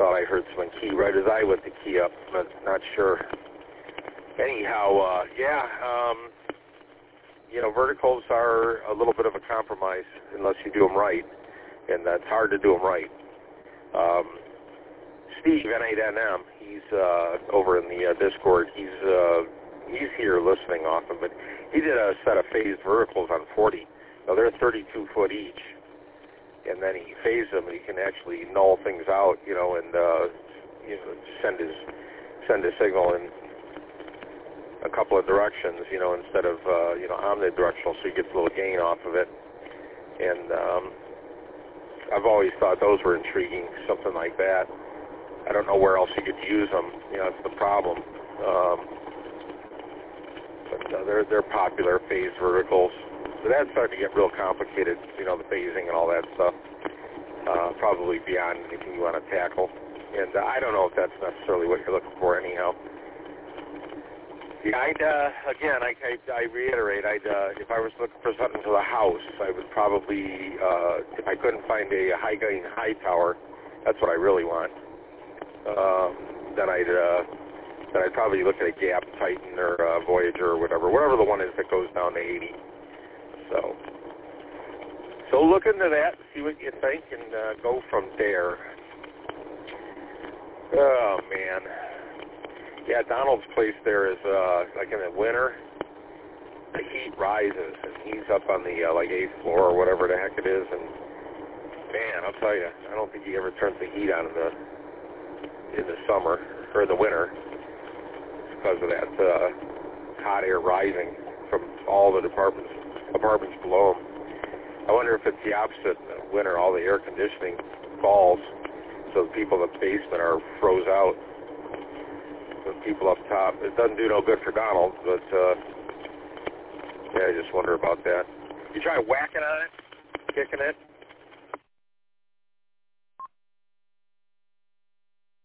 thought I heard someone key right as I went to key up, but not sure. Anyhow, verticals are a little bit of a compromise unless you do them right, and that's hard to do them right. Steve, N8NM, he's over in the Discord. He's here listening often, but he did a set of phased verticals on 40. Now, they're 32 foot each, and then he phased them, and he can actually null things out, and send his signal in a couple of directions, instead of, omnidirectional, so he gets a little gain off of it. And I've always thought those were intriguing, something like that. I don't know where else you could use them. That's the problem. But they're popular, phased verticals. But that's starting to get real complicated, the phasing and all that stuff. Probably beyond anything you want to tackle. And I don't know if that's necessarily what you're looking for anyhow. Yeah, I reiterate, if I was looking for something for the house, I would probably, if I couldn't find a high-gain high tower, that's what I really want. Then I'd probably look at a Gap Titan or Voyager or whatever the one is that goes down to 80. So look into that, see what you think, and go from there. Oh man, yeah, Donald's place there is like in the winter, the heat rises, and he's up on the like 8th floor or whatever the heck it is, and man, I'll tell you, I don't think he ever turns the heat on in the summer or the winter. It's because of that hot air rising from all the apartments below him. I wonder if it's the opposite. In the winter, all the air conditioning falls, so the people in the basement are froze out. The people up top, it doesn't do no good for Donald, but yeah, I just wonder about that. You try whacking on it, kicking it,